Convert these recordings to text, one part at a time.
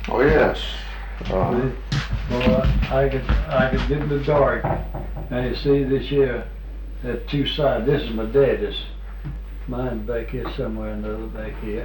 Oh yes. Well, I could get in the dark. Now you see this here, that two sides. This is my daddy's. Mine back here somewhere, another back here.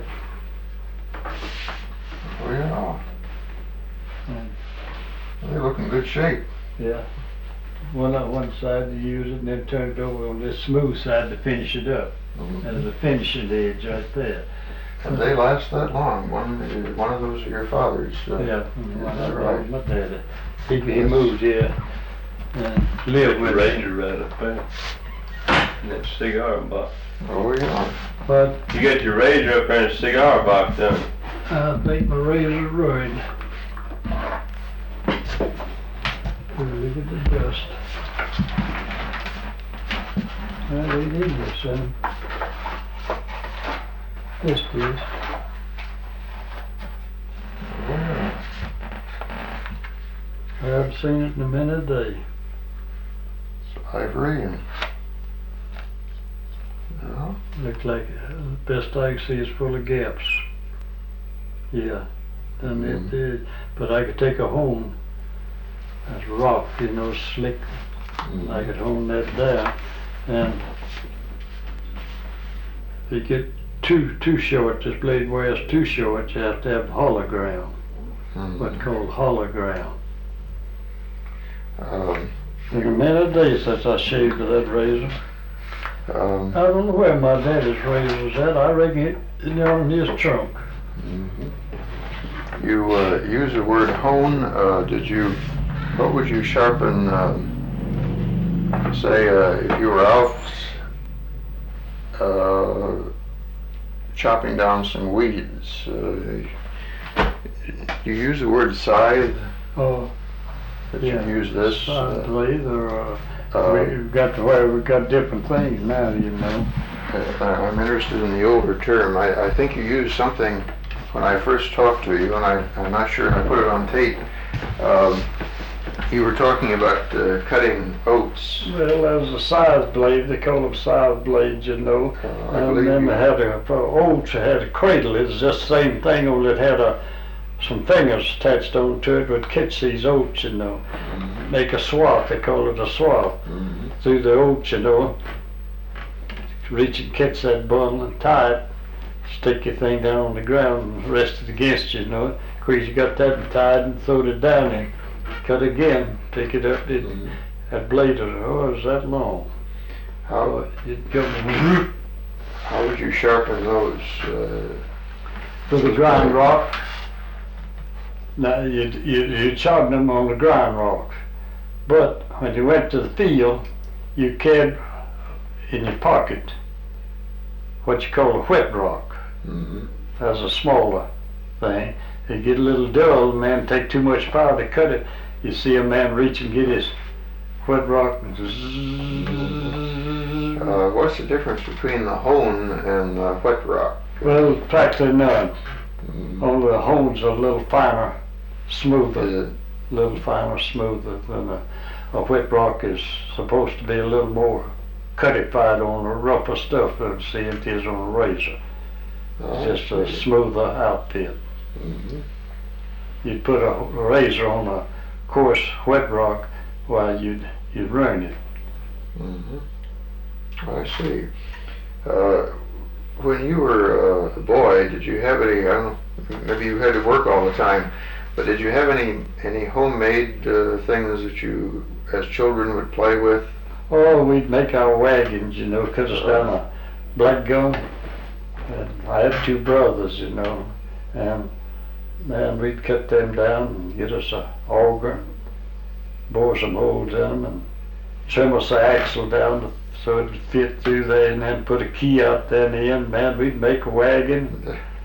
Oh yeah. And, They look in good shape. yeah. One on one side to use it, and then turn it over on this smooth side to finish it up. There's a finishing edge right there. And they last that long. One of those are your father's. Yeah, that's right. My daddy. He moved here and lived with me. Ranger right up there. And that cigar box. Oh yeah. But You got your razor up there in a cigar box, don't you? I think my razor's ruined. Look at the dust. Well, it is here, son. This is. Yeah. I haven't seen it in a minute a day. It's ivory and. Yeah. Looks like the best I can see is full of gaps. Yeah, and it did. But I could take a hone. That's rock, you know, slick. I could hone that down, and if you get too short, this blade wears too short, you have to have hollow ground. What's called hollow ground. In a minute a day since I shaved with that razor. I don't know where my daddy's razor was at. I reckon it's on his trunk. You use the word hone. What would you sharpen? Say if you were out chopping down some weeds. You use the word scythe. Oh, That yeah. you use this. Blade, or we've got to where we've got different things now, you know. I'm interested in the older term. I think you used something when I first talked to you, and I'm not sure if I put it on tape. You were talking about cutting oats. Well, there was a scythe blade. They call them scythe blades, you know. And then they had oats. It had a cradle. It's just the same thing, only it had some fingers attached onto it. Would catch these oats, you know. Make a swath. They call it a swath through the oats, you know. Reach and catch that bundle and tie it. Stick your thing down on the ground and rest it against you, you know. Of course, you got that tied and throwed it down and cut again, pick it up. That blade was that long. How It'd go how would you sharpen those? with the grind rock. Now you'd sharpen them on the grind rock, but when you went to the field, you carried in your pocket what you call a whet rock. That's a smaller thing. You get a little dull, the man take too much power to cut it. You see a man reach and get his whet rock and What's the difference between the hone and the whet rock? well, practically none. Only the hone's a little finer, smoother, than a whet rock is supposed to be a little more cutified on the rougher stuff than see it is on a razor. It's just a smoother outfit. You'd put a razor on a coarse whet rock, while you'd ruin it. I see. When you were a boy, did you have any? I don't know. Maybe you had to work all the time, but did you have any homemade things that you, as children, would play with? Oh, we'd make our wagons, you know, cut us down a black gum. And I had two brothers, you know, and man, we'd cut them down and get us a auger, bore some holes in them, and trim us the axle down so it would fit through there, and then put a key out there in the end. Man, we'd make a wagon,